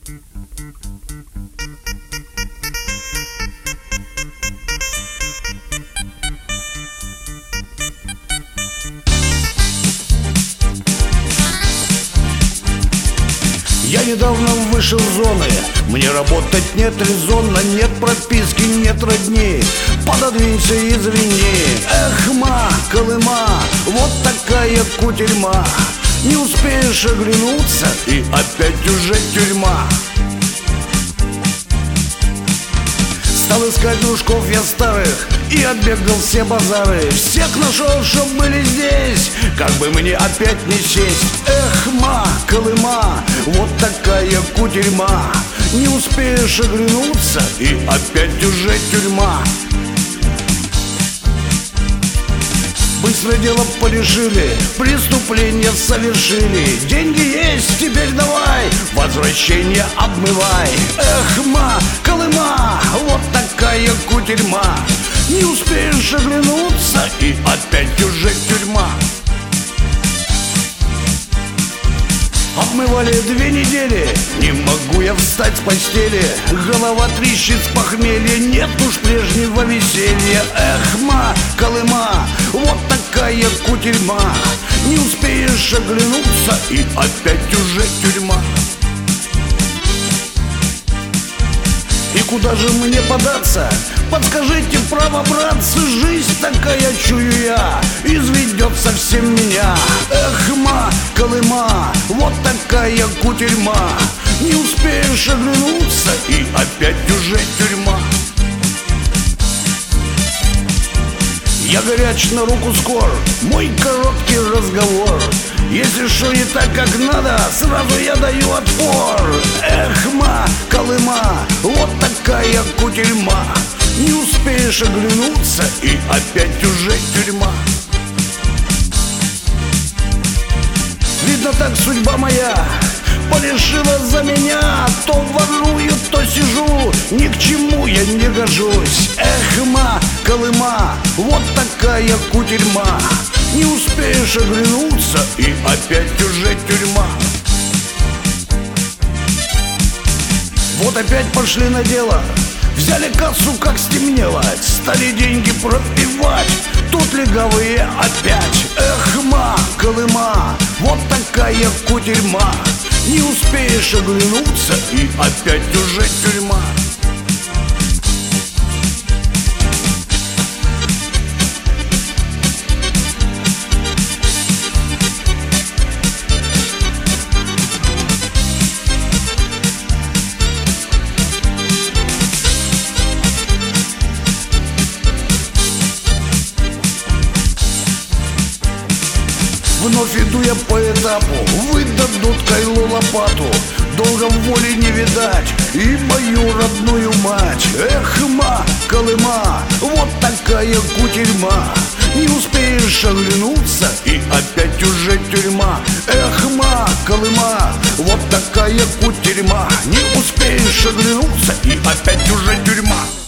Я недавно вышел из зоны, мне работать нет резонно, нет прописки, нет родни. Пододвинься и извини. Эх, ма, Колыма, вот такая кутерьма. Не успеешь оглянуться, и опять уже тюрьма. Стал искать дружков я старых и отбегал все базары. Всех нашел, чтоб были здесь, как бы мне опять не сесть. Эх, ма, Колыма, вот такая кутерьма. Не успеешь оглянуться, и опять уже тюрьма. Быстро дело порешили, преступления совершили. Деньги есть, теперь давай, возвращение обмывай. Эх, ма, Колыма, вот такая кутерьма. Не успеешь оглянуться, и опять уже тюрьма. Обмывали 2 недели, не могу я встать с постели. Голова трещит с похмелья, нет уж прежнего веселья. Эх, ма, Колыма, вот такая кутерьма. Не успеешь оглянуться, и опять уже тюрьма. И куда же мне податься? Подскажите, право, братцы, жизнь такая, чую я, изведет совсем меня. Эх, ма, Колыма, вот такая кутерьма. Не успеешь оглянуться, и опять уже тюрьма. Я горяч, на руку скор, мой короткий разговор. Если что не так, как надо, сразу я даю отпор. Эх, ма, Колыма, вот такая кутерьма. Не успеешь оглянуться, и опять уже тюрьма. Видно, так судьба моя порешила за меня. То ворую, то сижу, ни к чему я не гожусь. Эх, ма, Колыма, вот такая кутерьма. Не успеешь оглянуться, и опять уже тюрьма. Вот опять пошли на дело, взяли кассу, как стемнело, стали деньги пропивать, тут легавые опять. Эх, ма, Колыма, вот такая кутерьма. Не успеешь оглянуться, и опять уже тюрьма. Вновь иду я по этапу, выдадут кайло лопату. Долго в воле не видать и мою родную мать. Эх, ма, Колыма, вот такая кутерьма. Не успеешь оглянуться, и опять уже тюрьма. Эх, ма, Колыма, вот такая кутерьма. Не успеешь оглянуться, и опять уже тюрьма.